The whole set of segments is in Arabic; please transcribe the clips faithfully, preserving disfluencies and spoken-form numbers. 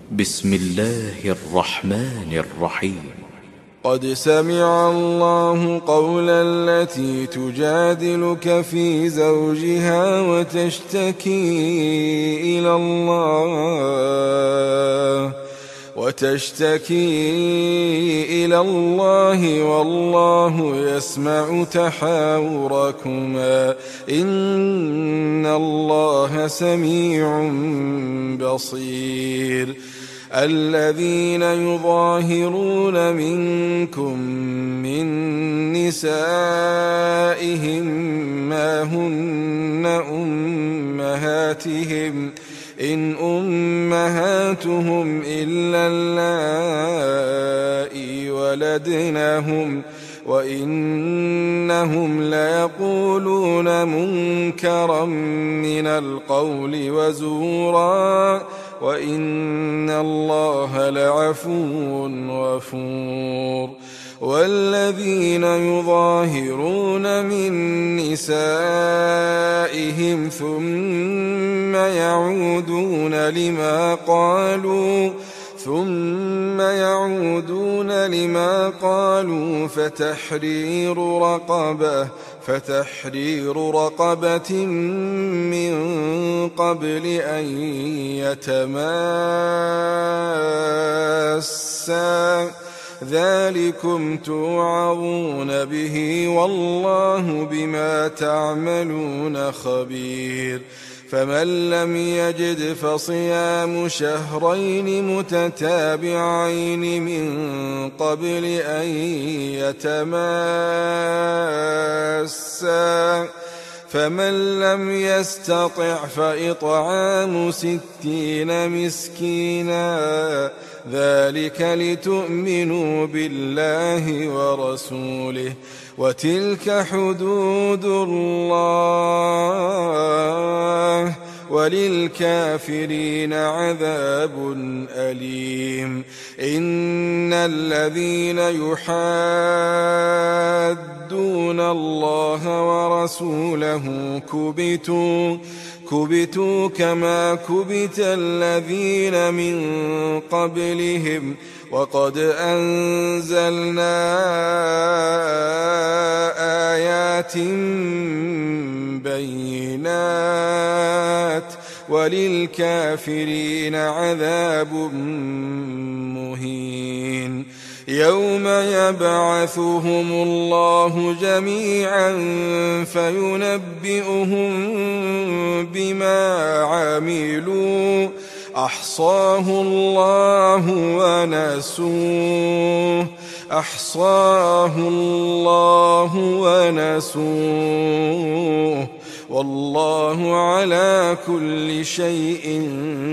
بسم الله الرحمن الرحيم. قد سمع الله قول التي تجادلك في زوجها وتشتكي إلى الله وتشتكي إلى الله والله يسمع تحاوركما إن الله سميع بصير. الذين يظاهرون منكم من نسائهم ما هن أمهاتهم إن أمهاتهم إلا اللائي ولدنهم وإنهم ليقولون منكرا من القول وزورا وإن الله لعفو غفور. والذين يظاهرون من نسائهم ثم يعودون لما قالوا ثم يعودون لما قالوا فتحرير رقبة فتحرير رقبة من قبل أن يتماسا ذلكم توعظون به والله بما تعملون خبير. فمن لم يجد فصيام شهرين متتابعين من قبل أن يتماسا فمن لم يستطع فإطعام ستين مسكينا ذلك لتؤمنوا بالله ورسوله وتلك حدود الله وللكافرين عذاب أليم. إن الذين يحادون الله ورسوله كبتوا كبتوا كما كبت الذين من قبلهم وقد أنزلنا آيات بينات وللكافرين عذاب مهين. يوم يبعثهم الله جميعا فينبئهم بما عملوا أحصاه الله ونسوه أحصاه الله ونسوه والله على كل شيء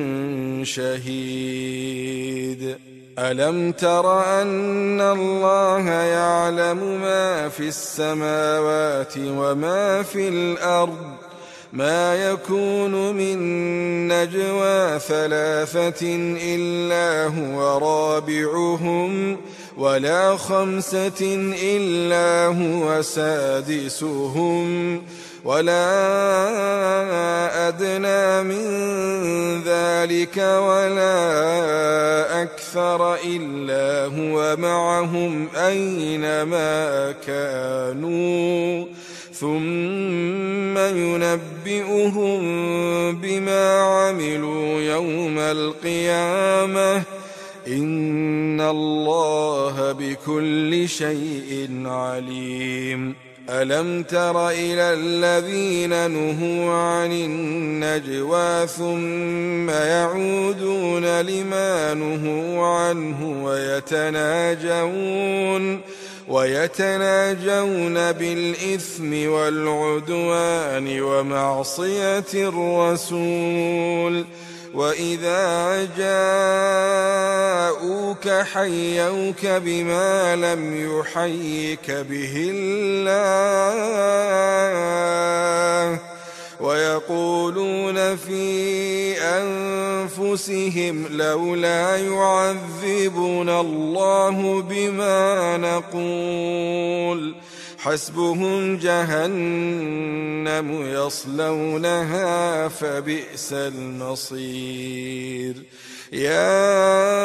شهيد. ألم تر أن الله يعلم ما في السماوات وما في الأرض ما يكون من نجوى ثلاثة إلا هو رابعهم ولا خمسة إلا هو سادسهم ولا أدنى من ذلك ولا أكثر إلا هو معهم أينما كانوا ثم ينبئهم بما عملوا يوم القيامة إن الله بكل شيء عليم. ألم تر إلى الذين نهوا عن النجوى ثم يعودون لما نهوا عنه ويتناجون ويتناجون بالإثم والعدوان ومعصية الرسول وإذا جاءوك حيوك بما لم يحيك به الله ويقولون في أنفسهم لولا يعذبنا الله بما نقول حسبهم جهنم يصلونها فبئس المصير. يا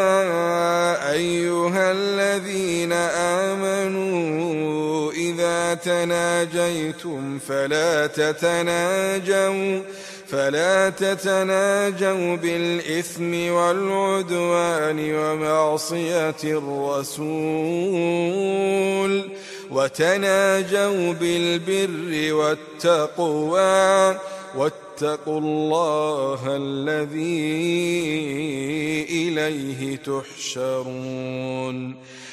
أيها الذين آمنوا إذا تناجيتم فلا تتناجوا فلا تتناجوا بالإثم والعدوان ومعصية الرسول وتناجوا بالبر والتقوى واتقوا الله الذي إليه تحشرون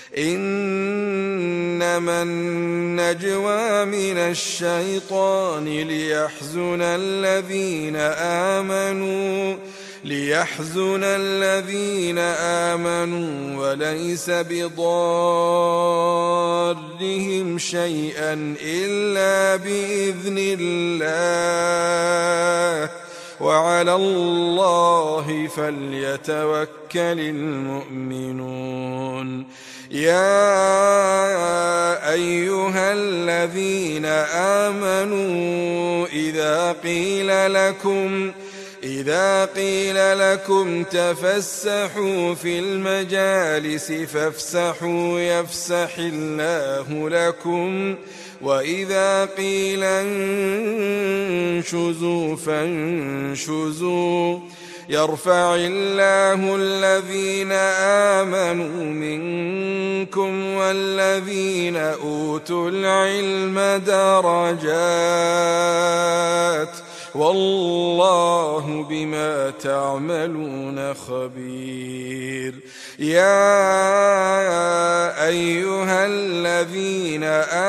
إنما النجوى من الشيطان ليحزن الذين آمنوا ليحزن الذين آمنوا وليس بضارهم شيئا إلا بإذن الله وعلى الله فليتوكل المؤمنون يا أيها الذين آمنوا إذا قيل لكم إذا قيل لكم تفسحوا في المجالس فافسحوا يفسح الله لكم وإذا قيل انشزوا فانشزوا يرفع الله الذين آمنوا منكم والذين أوتوا العلم درجات والله بما تعملون خبير يا أيها الذين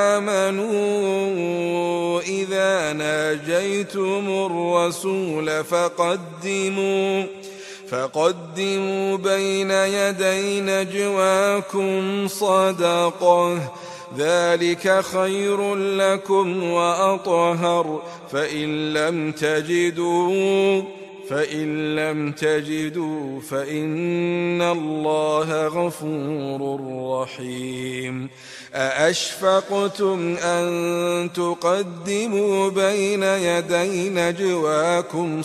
آمنوا إذا ناجيتم الرسول فقدموا فقدموا بين يدي نجواكم صدقة ذلك خير لكم وأطهر فإن لم تجدوا فإن لم تجدوا فإن الله غفور رحيم أأشفقتم أن تقدموا بين يدي نجواكم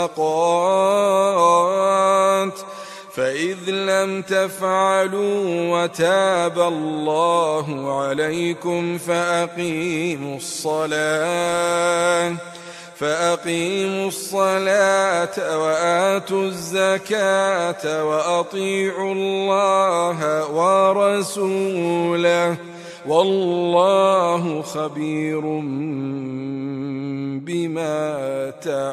صدقات فإذ لم تفعلوا وتاب الله عليكم فأقيموا الصلاة فأقيموا الصلاة وآتوا الزكاة وأطيعوا الله ورسوله والله خبير بما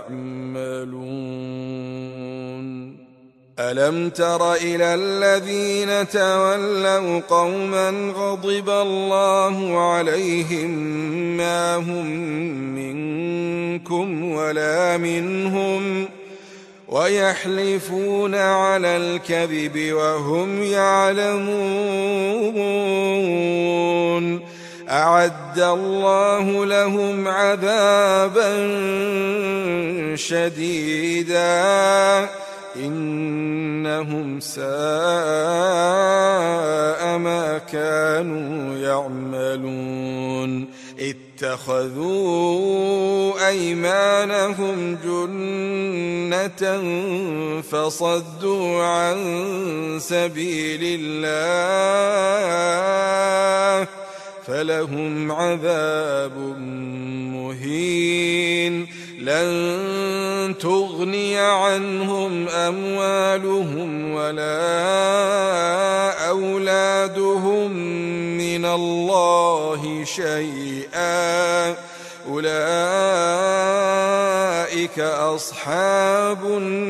تعملون ألم تر إلى الذين تولوا قوما غضب الله عليهم ما هم منكم ولا منهم ويحلفون على الكذب وهم يعلمون أعد الله لهم عذابا شديدا إنهم ساء ما كانوا يعملون اتخذوا أيمانهم جنة فصدوا عن سبيل الله فلهم عذاب مهين لن تغني عنهم أموالهم ولا أولادهم من الله شيئا أولئك أصحاب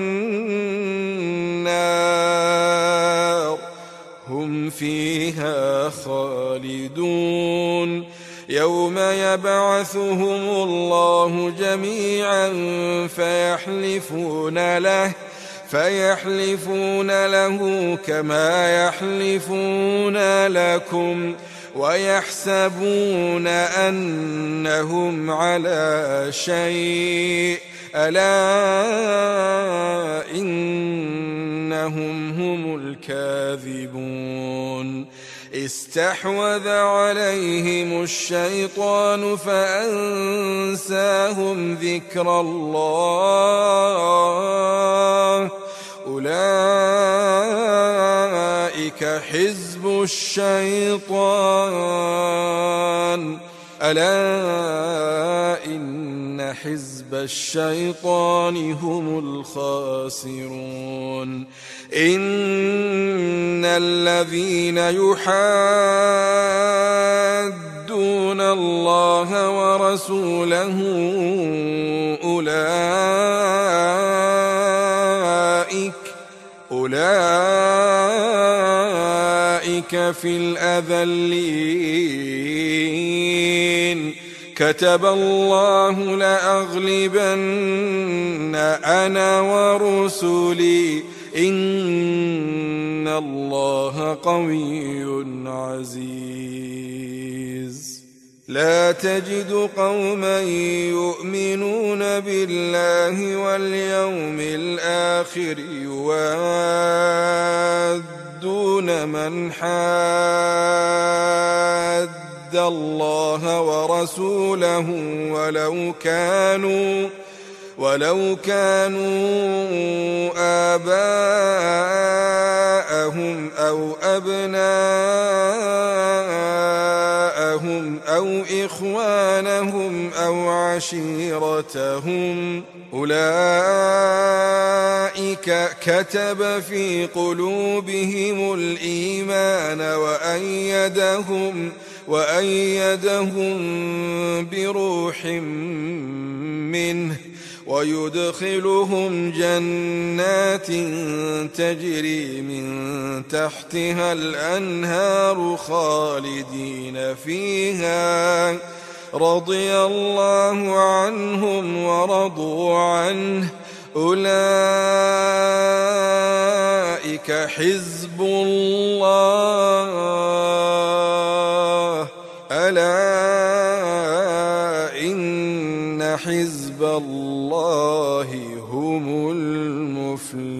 النار هم فيها خالدون يوم يبعثهم الله جميعا فيحلفون له فيحلفون له كما يحلفون لكم ويحسبون أنهم على شيء ألا إنهم هم الكاذبون استحوذ عليهم الشيطان فأنساهم ذكر الله أولئك حزب الشيطان ألا إن حزب الشيطان هم الخاسرون إن الذين يحادون الله ورسوله أولئك أولئك في الأذلين كتب الله لأغلبن أنا ورسلي إن الله قوي عزيز لا تجد قوما يؤمنون بالله واليوم الآخر يوادون من حاد الله ورسوله ولو كانوا ولو كانوا آباءهم أو أبناءهم أو إخوانهم أو عشيرتهم أولئك كتب في قلوبهم الإيمان وأيدهم وأيدهم بروح منه ويدخلهم جنات تجري من تحتها الأنهار خالدين فيها رضي الله عنهم ورضوا عنه أولئك حزب الله ألا إن حزب الله هم المفلحون.